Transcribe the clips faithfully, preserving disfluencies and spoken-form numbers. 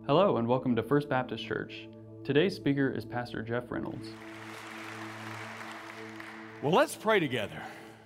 Hello and welcome to First Baptist Church. Today's speaker is Pastor Jeff Reynolds. Well, let's pray together.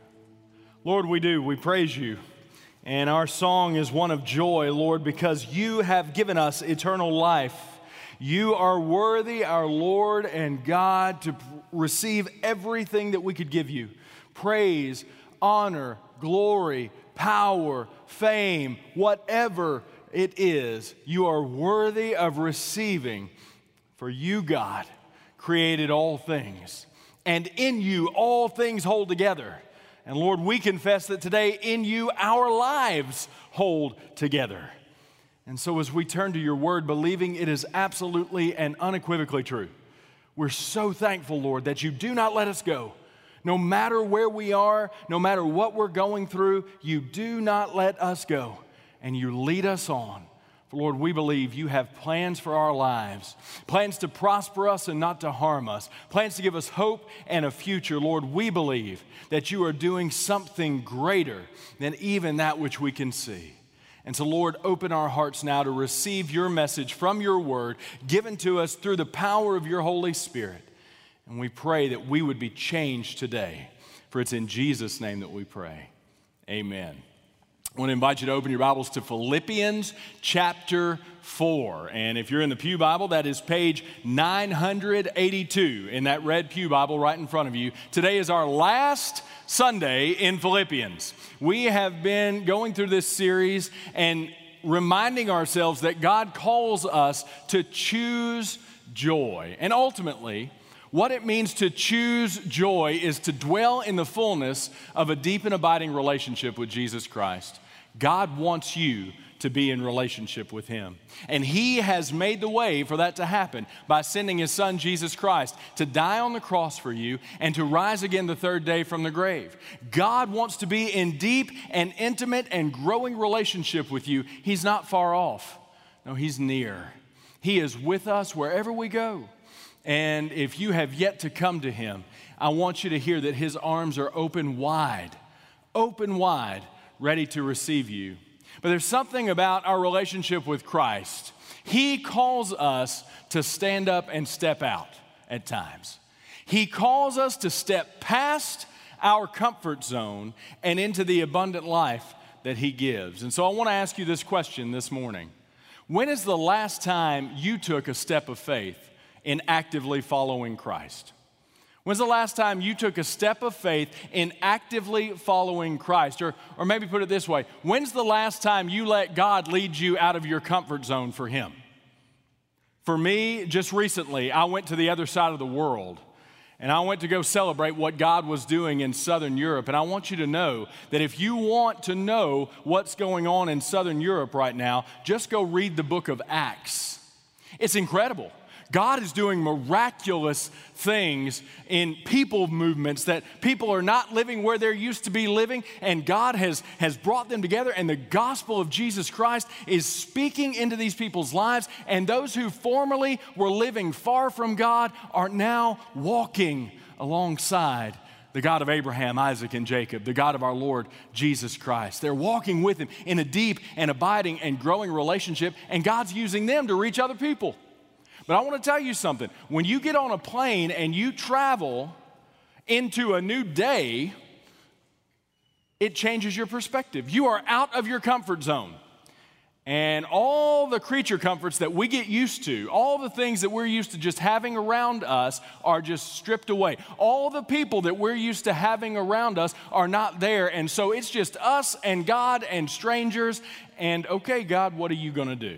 Lord, we do. We praise you. And our song is one of joy, Lord, because you have given us eternal life. You are worthy, our Lord and God, to receive everything that we could give you. Praise, honor, glory, power, fame, whatever it is, you are worthy of receiving. For you, God, created all things. And in you, all things hold together. And Lord, we confess that today in you, our lives hold together. And so as we turn to your word, believing it is absolutely and unequivocally true, we're so thankful, Lord, that you do not let us go. No matter where we are, no matter what we're going through, you do not let us go. And you lead us on. For Lord, we believe you have plans for our lives, plans to prosper us and not to harm us, plans to give us hope and a future. Lord, we believe that you are doing something greater than even that which we can see. And so, Lord, open our hearts now to receive your message from your word given to us through the power of your Holy Spirit. And we pray that we would be changed today. For it's in Jesus' name that we pray. Amen. I want to invite you to open your Bibles to Philippians chapter four. And if you're in the Pew Bible, that is page nine eighty-two in that red Pew Bible right in front of you. Today is our last Sunday in Philippians. We have been going through this series and reminding ourselves that God calls us to choose joy. And ultimately, what it means to choose joy is to dwell in the fullness of a deep and abiding relationship with Jesus Christ. God wants you to be in relationship with him. And he has made the way for that to happen by sending his son, Jesus Christ, to die on the cross for you and to rise again the third day from the grave. God wants to be in deep and intimate and growing relationship with you. He's not far off. No, he's near. He is with us wherever we go. And if you have yet to come to him, I want you to hear that his arms are open wide, open wide, ready to receive you. But there's something about our relationship with Christ. He calls us to stand up and step out at times. He calls us to step past our comfort zone and into the abundant life that he gives. And so I want to ask you this question this morning. When is the last time you took a step of faith in actively following Christ? When's the last time you took a step of faith in actively following Christ? Or, or maybe put it this way, when's the last time you let God lead you out of your comfort zone for him? For me, just recently, I went to the other side of the world. And I went to go celebrate what God was doing in Southern Europe. And I want you to know that if you want to know what's going on in Southern Europe right now, just go read the book of Acts. It's incredible. God is doing miraculous things in people movements that people are not living where they're used to be living, and God has, has brought them together, and the gospel of Jesus Christ is speaking into these people's lives, and those who formerly were living far from God are now walking alongside the God of Abraham, Isaac, and Jacob, the God of our Lord Jesus Christ. They're walking with him in a deep and abiding and growing relationship, and God's using them to reach other people. But I want to tell you something. When you get on a plane and you travel into a new day, it changes your perspective. You are out of your comfort zone. And all the creature comforts that we get used to, all the things that we're used to just having around us are just stripped away. All the people that we're used to having around us are not there. And so it's just us and God and strangers. And okay, God, what are you going to do?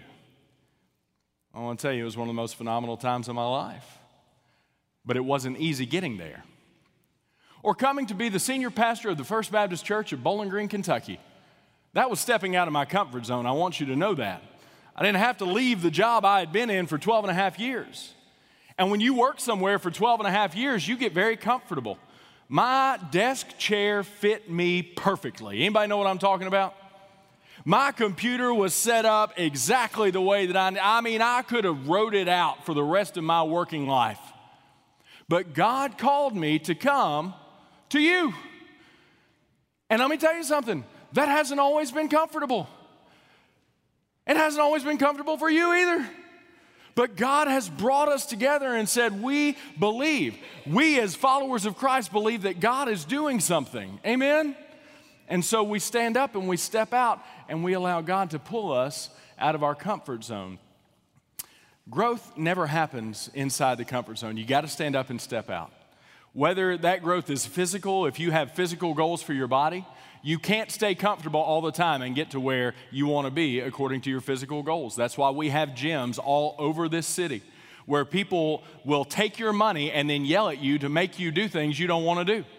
I want to tell you, it was one of the most phenomenal times of my life. But it wasn't easy getting there. Or coming to be the senior pastor of the First Baptist Church of Bowling Green, Kentucky. That was stepping out of my comfort zone. I want you to know that. I didn't have to leave the job I had been in for twelve and a half years. And when you work somewhere for twelve and a half years, you get very comfortable. My desk chair fit me perfectly. Anybody know what I'm talking about? My computer was set up exactly the way that I, I mean, I could have wrote it out for the rest of my working life. But God called me to come to you. And let me tell you something, that hasn't always been comfortable. It hasn't always been comfortable for you either. But God has brought us together and said, we believe. We as followers of Christ believe that God is doing something. Amen? And so we stand up and we step out and we allow God to pull us out of our comfort zone. Growth never happens inside the comfort zone. You got to stand up and step out. Whether that growth is physical, if you have physical goals for your body, you can't stay comfortable all the time and get to where you want to be according to your physical goals. That's why we have gyms all over this city where people will take your money and then yell at you to make you do things you don't want to do.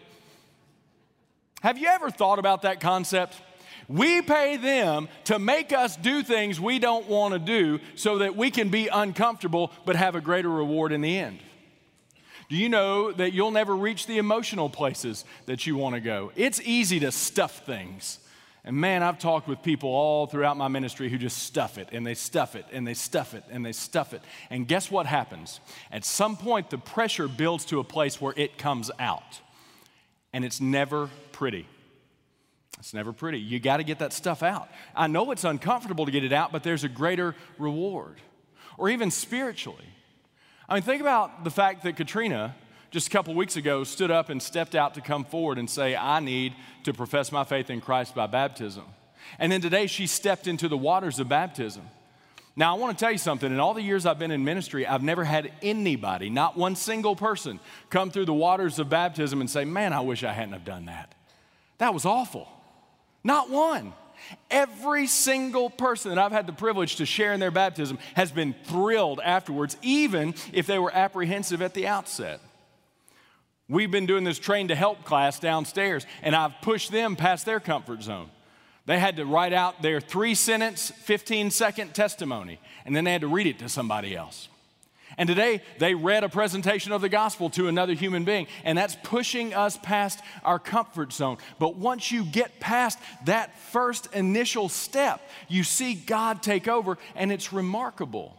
Have you ever thought about that concept? We pay them to make us do things we don't want to do so that we can be uncomfortable but have a greater reward in the end. Do you know that you'll never reach the emotional places that you want to go? It's easy to stuff things. And man, I've talked with people all throughout my ministry who just stuff it, and they stuff it, and they stuff it, and they stuff it. And guess what happens? At some point, the pressure builds to a place where it comes out. And it's never pretty. It's never pretty. You got to get that stuff out. I know it's uncomfortable to get it out, but there's a greater reward. Or even spiritually. I mean, think about the fact that Katrina, just a couple weeks ago, stood up and stepped out to come forward and say, I need to profess my faith in Christ by baptism. And then today she stepped into the waters of baptism. Now, I want to tell you something. In all the years I've been in ministry, I've never had anybody, not one single person, come through the waters of baptism and say, man, I wish I hadn't have done that. That was awful. Not one. Every single person that I've had the privilege to share in their baptism has been thrilled afterwards, even if they were apprehensive at the outset. We've been doing this train to help class downstairs, and I've pushed them past their comfort zone. They had to write out their three-sentence, fifteen-second testimony, and then they had to read it to somebody else. And today, they read a presentation of the gospel to another human being, and that's pushing us past our comfort zone. But once you get past that first initial step, you see God take over, and it's remarkable.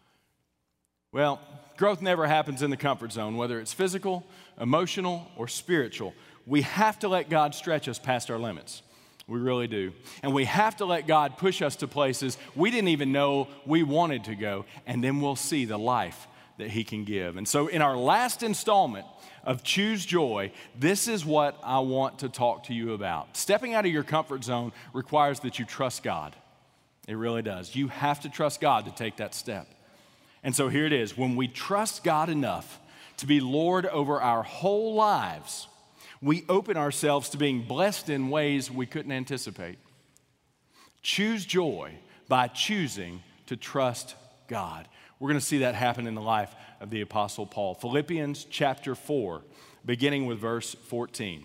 Well, growth never happens in the comfort zone, whether it's physical, emotional, or spiritual. We have to let God stretch us past our limits. We really do. And we have to let God push us to places we didn't even know we wanted to go, and then we'll see the life that He can give. And so in our last installment of Choose Joy, this is what I want to talk to you about. Stepping out of your comfort zone requires that you trust God. It really does. You have to trust God to take that step. And so here it is. When we trust God enough to be Lord over our whole lives, we open ourselves to being blessed in ways we couldn't anticipate. Choose joy by choosing to trust God. We're going to see that happen in the life of the Apostle Paul. Philippians chapter four, beginning with verse fourteen.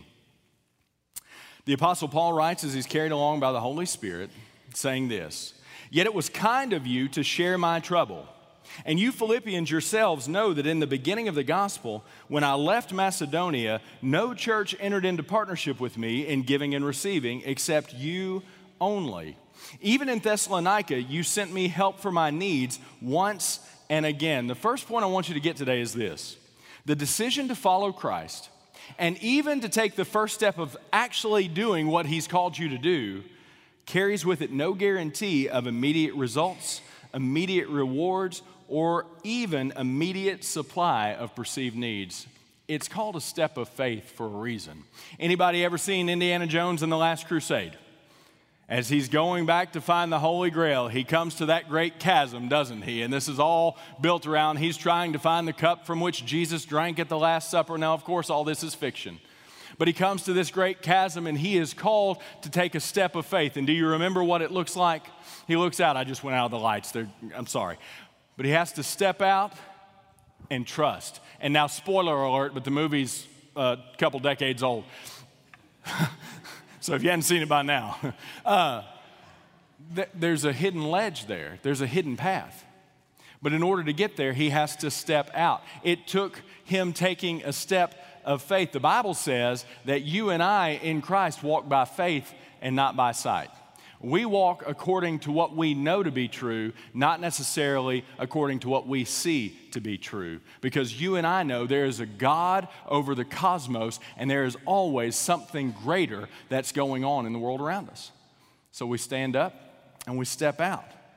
The Apostle Paul writes as he's carried along by the Holy Spirit, saying this, "Yet it was kind of you to share my trouble. And you Philippians yourselves know that in the beginning of the gospel, when I left Macedonia, no church entered into partnership with me in giving and receiving except you only. Even in Thessalonica, you sent me help for my needs once and again." The first point I want you to get today is this. The decision to follow Christ, and even to take the first step of actually doing what He's called you to do, carries with it no guarantee of immediate results, immediate rewards, or even immediate supply of perceived needs. It's called a step of faith for a reason. Anybody ever seen Indiana Jones in The Last Crusade? As he's going back to find the Holy Grail, he comes to that great chasm, doesn't he? And this is all built around, he's trying to find the cup from which Jesus drank at the Last Supper. Now, of course, all this is fiction. But he comes to this great chasm, and he is called to take a step of faith. And do you remember what it looks like? He looks out. I just went out of the lights. They're, I'm sorry. But he has to step out and trust. And now, spoiler alert, but the movie's a couple decades old. So if you hadn't seen it by now, uh, th- there's a hidden ledge there. There's a hidden path. But in order to get there, he has to step out. It took him taking a step of faith. The Bible says that you and I in Christ walk by faith and not by sight. We walk according to what we know to be true, not necessarily according to what we see to be true. Because you and I know there is a God over the cosmos, and there is always something greater that's going on in the world around us. So we stand up and we step out.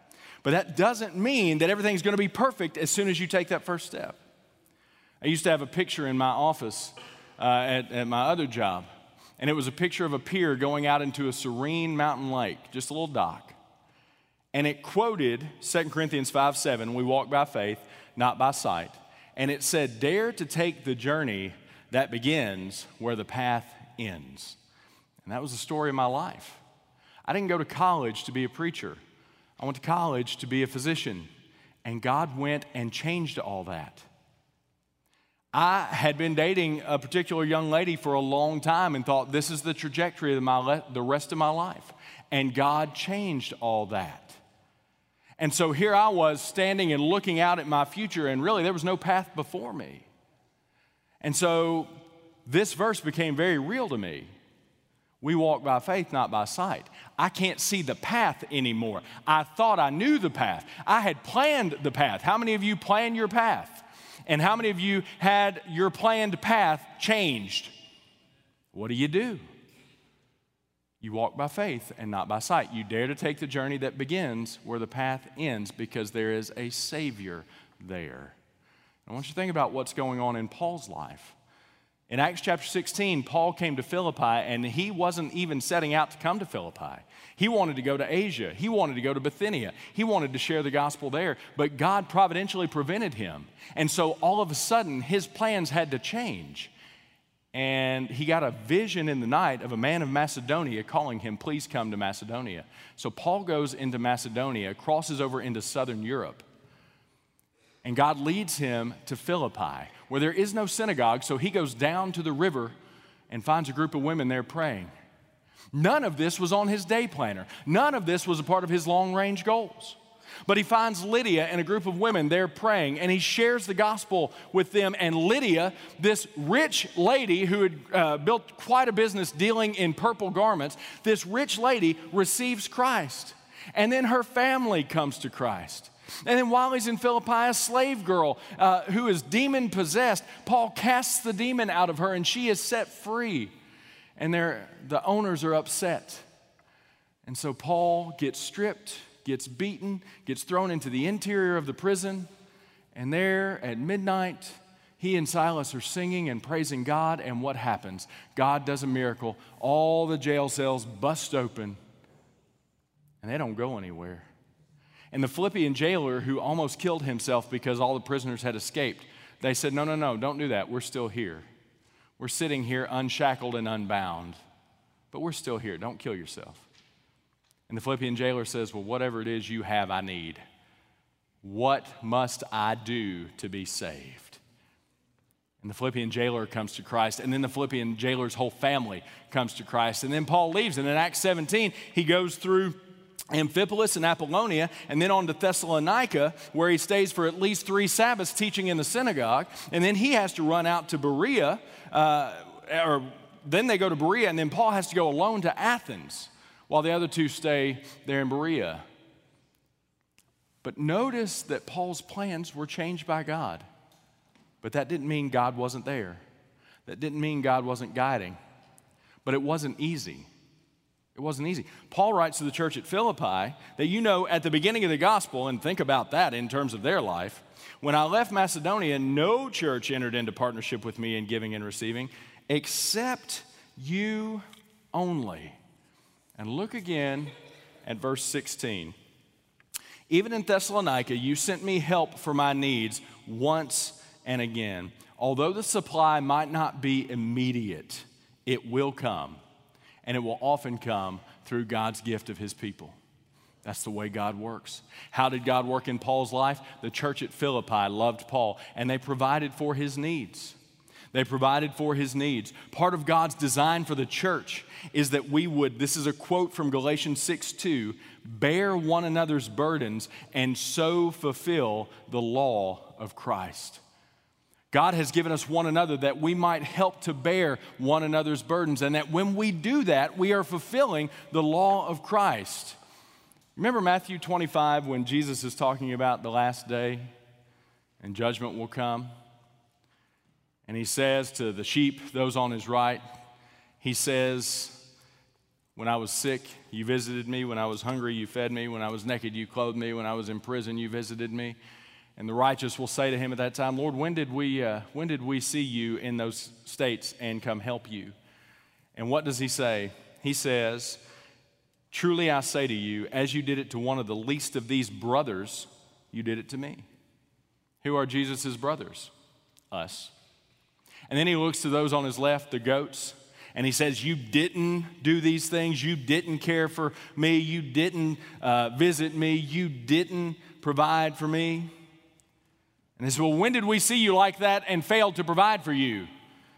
But that doesn't mean that everything's going to be perfect as soon as you take that first step. I used to have a picture in my office uh, at, at my other job, and it was a picture of a pier going out into a serene mountain lake, just a little dock. And it quoted Second Corinthians five seven, we walk by faith, not by sight. And it said, dare to take the journey that begins where the path ends. And that was the story of my life. I didn't go to college to be a preacher. I went to college to be a physician. And God went and changed all that. I had been dating a particular young lady for a long time and thought this is the trajectory of my le- the rest of my life. And God changed all that. And so here I was standing and looking out at my future, and really there was no path before me. And so this verse became very real to me. We walk by faith, not by sight. I can't see the path anymore. I thought I knew the path. I had planned the path. How many of you plan your path? And how many of you had your planned path changed? What do you do? You walk by faith and not by sight. You dare to take the journey that begins where the path ends because there is a Savior there. I want you to think about what's going on in Paul's life. In Acts chapter sixteen, Paul came to Philippi, and he wasn't even setting out to come to Philippi. He wanted to go to Asia. He wanted to go to Bithynia. He wanted to share the gospel there, but God providentially prevented him. And so all of a sudden, his plans had to change. And he got a vision in the night of a man of Macedonia calling him, please come to Macedonia. So Paul goes into Macedonia, crosses over into southern Europe. And God leads him to Philippi, where there is no synagogue, so he goes down to the river and finds a group of women there praying. None of this was on his day planner. None of this was a part of his long-range goals. But he finds Lydia and a group of women there praying, and he shares the gospel with them. And Lydia, this rich lady who had uh, built quite a business dealing in purple garments, this rich lady receives Christ. And then her family comes to Christ. And then while he's in Philippi, a slave girl uh, who is demon-possessed, Paul casts the demon out of her, and she is set free. And the owners are upset. And so Paul gets stripped, gets beaten, gets thrown into the interior of the prison, and there at midnight, he and Silas are singing and praising God, and what happens? God does a miracle. All the jail cells bust open, and they don't go anywhere. And the Philippian jailer who almost killed himself because all the prisoners had escaped, they said, no, no, no, don't do that. We're still here. We're sitting here unshackled and unbound, but we're still here. Don't kill yourself. And the Philippian jailer says, well, whatever it is you have, I need. What must I do to be saved? And the Philippian jailer comes to Christ, and then the Philippian jailer's whole family comes to Christ. And then Paul leaves, and in Acts seventeen, he goes through Amphipolis and Apollonia, and then on to Thessalonica, where he stays for at least three Sabbaths teaching in the synagogue. And then he has to run out to Berea, uh, or then they go to Berea, and then Paul has to go alone to Athens, while the other two stay there in Berea. But notice that Paul's plans were changed by God. But that didn't mean God wasn't there. That didn't mean God wasn't guiding. But it wasn't easy. It wasn't easy. Paul writes to the church at Philippi that, you know, at the beginning of the gospel, and think about that in terms of their life, when I left Macedonia, no church entered into partnership with me in giving and receiving, except you only. And look again at verse sixteen. Even in Thessalonica, you sent me help for my needs once and again. Although the supply might not be immediate, it will come. And it will often come through God's gift of his people. That's the way God works. How did God work in Paul's life? The church at Philippi loved Paul, and they provided for his needs. They provided for his needs. Part of God's design for the church is that we would, this is a quote from Galatians six two, bear one another's burdens and so fulfill the law of Christ. God has given us one another that we might help to bear one another's burdens, and that when we do that, we are fulfilling the law of Christ. Remember Matthew twenty-five when Jesus is talking about the last day and judgment will come? And he says to the sheep, those on his right, he says, When I was sick, you visited me. When I was hungry, you fed me. When I was naked, you clothed me. When I was in prison, you visited me. And the righteous will say to him at that time, Lord, when did we, uh, when did we see you in those states and come help you? And what does he say? He says, truly I say to you, as you did it to one of the least of these brothers, you did it to me. Who are Jesus' brothers? Us. And then he looks to those on his left, the goats, and he says, you didn't do these things. You didn't care for me. You didn't uh, visit me. You didn't provide for me. And he says, well, when did we see you like that and failed to provide for you?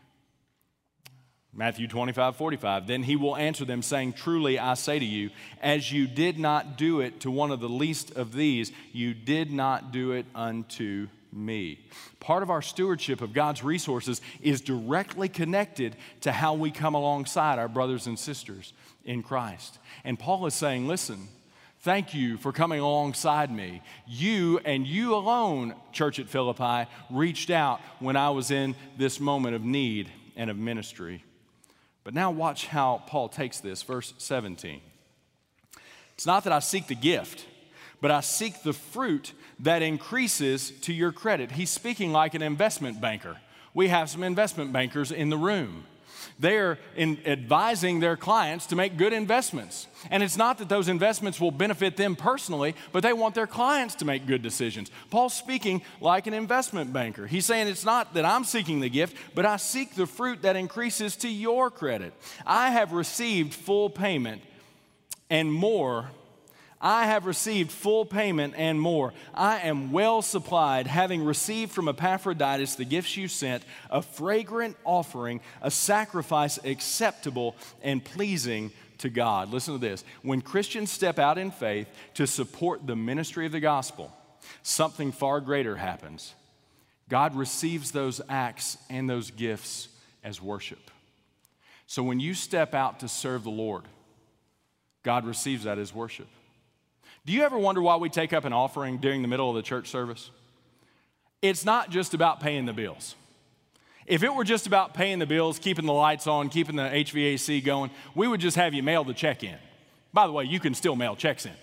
Matthew twenty-five, forty-five. Then he will answer them, saying, truly I say to you, as you did not do it to one of the least of these, you did not do it unto me. Part of our stewardship of God's resources is directly connected to how we come alongside our brothers and sisters in Christ. And Paul is saying, listen, thank you for coming alongside me. You and you alone, church at Philippi, reached out when I was in this moment of need and of ministry. But now watch how Paul takes this, verse seventeen. It's not that I seek the gift, but I seek the fruit that increases to your credit. He's speaking like an investment banker. We have some investment bankers in the room. They're in advising their clients to make good investments. And it's not that those investments will benefit them personally, but they want their clients to make good decisions. Paul's speaking like an investment banker. He's saying it's not that I'm seeking the gift, but I seek the fruit that increases to your credit. I have received full payment and more. I have received full payment and more. I am well supplied, having received from Epaphroditus the gifts you sent, a fragrant offering, a sacrifice acceptable and pleasing to God. Listen to this. When Christians step out in faith to support the ministry of the gospel, something far greater happens. God receives those acts and those gifts as worship. So when you step out to serve the Lord, God receives that as worship. Do you ever wonder why we take up an offering during the middle of the church service? It's not just about paying the bills. If it were just about paying the bills, keeping the lights on, keeping the H V A C going, we would just have you mail the check in. By the way, you can still mail checks in.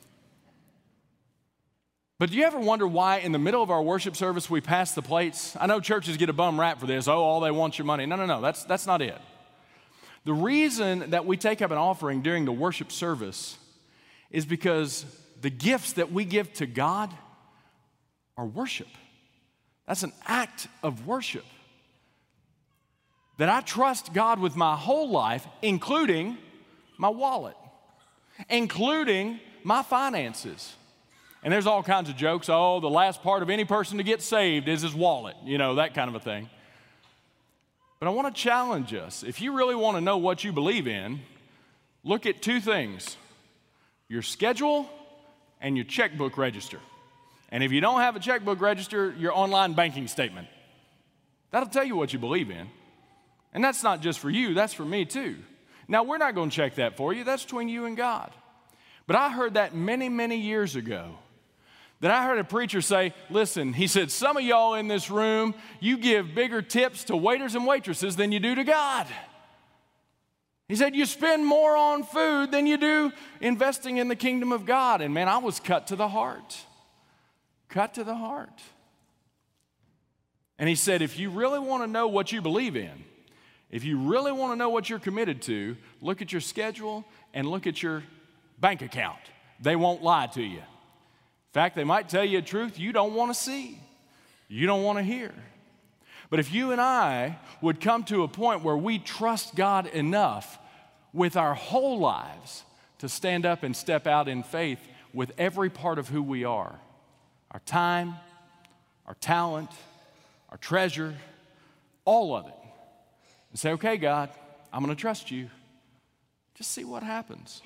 But do you ever wonder why in the middle of our worship service we pass the plates? I know churches get a bum rap for this. Oh, all they want your money. No, no, no, that's, that's not it. The reason that we take up an offering during the worship service is because the gifts that we give to God are worship. That's an act of worship. That I trust God with my whole life, including my wallet, including my finances. And there's all kinds of jokes. Oh, the last part of any person to get saved is his wallet, you know, that kind of a thing. But I want to challenge us. If you really want to know what you believe in, look at two things. Your schedule and your checkbook register. And if you don't have a checkbook register, your online banking statement. That'll tell you what you believe in. And that's not just for you, that's for me too. Now, we're not going to check that for you. That's between you and God. But I heard that many, many years ago. That I heard a preacher say, listen, he said, some of y'all in this room, you give bigger tips to waiters and waitresses than you do to God. He said, you spend more on food than you do investing in the kingdom of God. And man, I was cut to the heart. Cut to the heart. And he said, if you really want to know what you believe in, if you really want to know what you're committed to, look at your schedule and look at your bank account. They won't lie to you. In fact, they might tell you a truth you don't want to see, you don't want to hear. But if you and I would come to a point where we trust God enough with our whole lives to stand up and step out in faith with every part of who we are, our time, our talent, our treasure, all of it, and say, okay, God, I'm going to trust you. Just see what happens.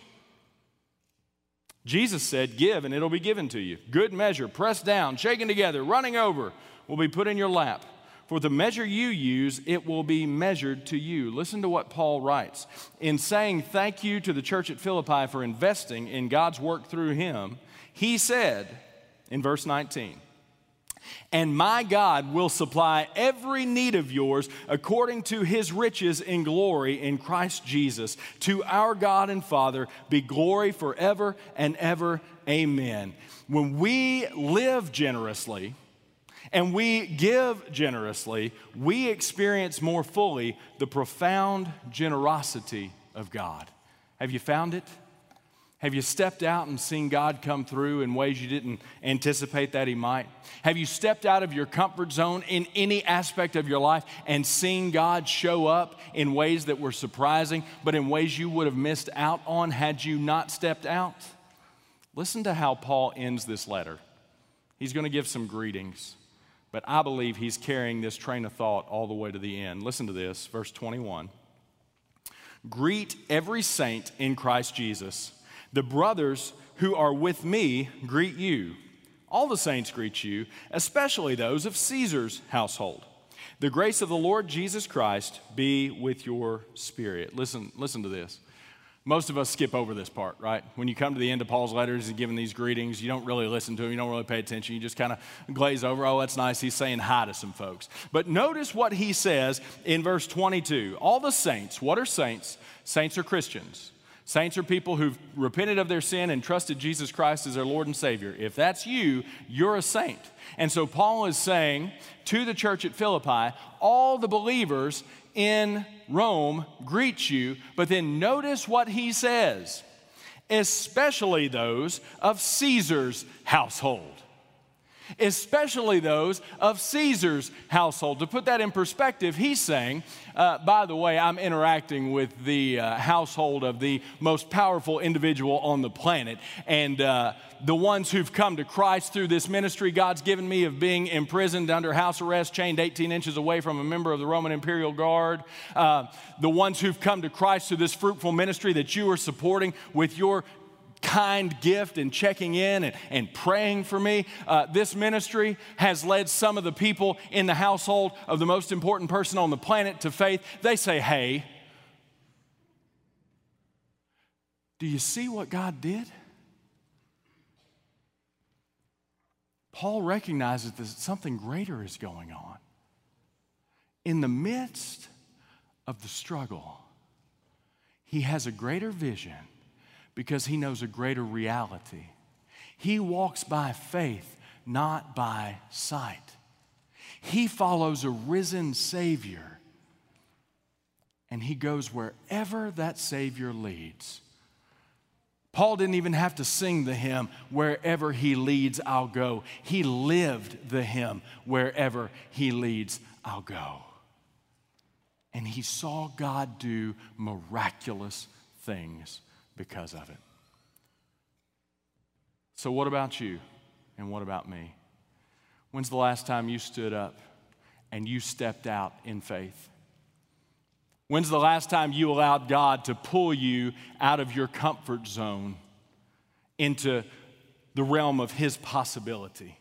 Jesus said, give and it'll be given to you. Good measure, pressed down, shaken together, running over, will be put in your lap. For the measure you use, it will be measured to you. Listen to what Paul writes. In saying thank you to the church at Philippi for investing in God's work through him, he said in verse nineteen, And my God will supply every need of yours according to his riches in glory in Christ Jesus. To our God and Father be glory forever and ever. Amen. When we live generously and we give generously, we experience more fully the profound generosity of God. Have you found it? Have you stepped out and seen God come through in ways you didn't anticipate that he might? Have you stepped out of your comfort zone in any aspect of your life and seen God show up in ways that were surprising, but in ways you would have missed out on had you not stepped out? Listen to how Paul ends this letter. He's going to give some greetings, but I believe he's carrying this train of thought all the way to the end. Listen to this, verse twenty-one. Greet every saint in Christ Jesus. The brothers who are with me greet you. All the saints greet you, especially those of Caesar's household. The grace of the Lord Jesus Christ be with your spirit. Listen, listen to this. Most of us skip over this part, right? When you come to the end of Paul's letters and giving these greetings, you don't really listen to them. You don't really pay attention. You just kind of glaze over. Oh, that's nice. He's saying hi to some folks. But notice what he says in verse twenty-two. All the saints. What are saints? Saints are Christians. Saints are people who've repented of their sin and trusted Jesus Christ as their Lord and Savior. If that's you, you're a saint. And so Paul is saying to the church at Philippi, all the believers in Rome greet you, but then notice what he says, especially those of Caesar's household. Especially those of Caesar's household. To put that in perspective, he's saying, uh, by the way, I'm interacting with the uh, household of the most powerful individual on the planet. And uh, the ones who've come to Christ through this ministry God's given me of being imprisoned under house arrest, chained eighteen inches away from a member of the Roman Imperial Guard. Uh, the ones who've come to Christ through this fruitful ministry that you are supporting with your kind gift and checking in and, and praying for me. Uh, this ministry has led some of the people in the household of the most important person on the planet to faith. They say, hey, do you see what God did? Paul recognizes that something greater is going on. In the midst of the struggle, he has a greater vision because he knows a greater reality. He walks by faith, not by sight. He follows a risen Savior, and he goes wherever that Savior leads. Paul didn't even have to sing the hymn, wherever he leads, I'll go. He lived the hymn, wherever he leads, I'll go. And he saw God do miraculous things because of it. So what about you and what about me? When's the last time you stood up and you stepped out in faith? When's the last time you allowed God to pull you out of your comfort zone into the realm of his possibility?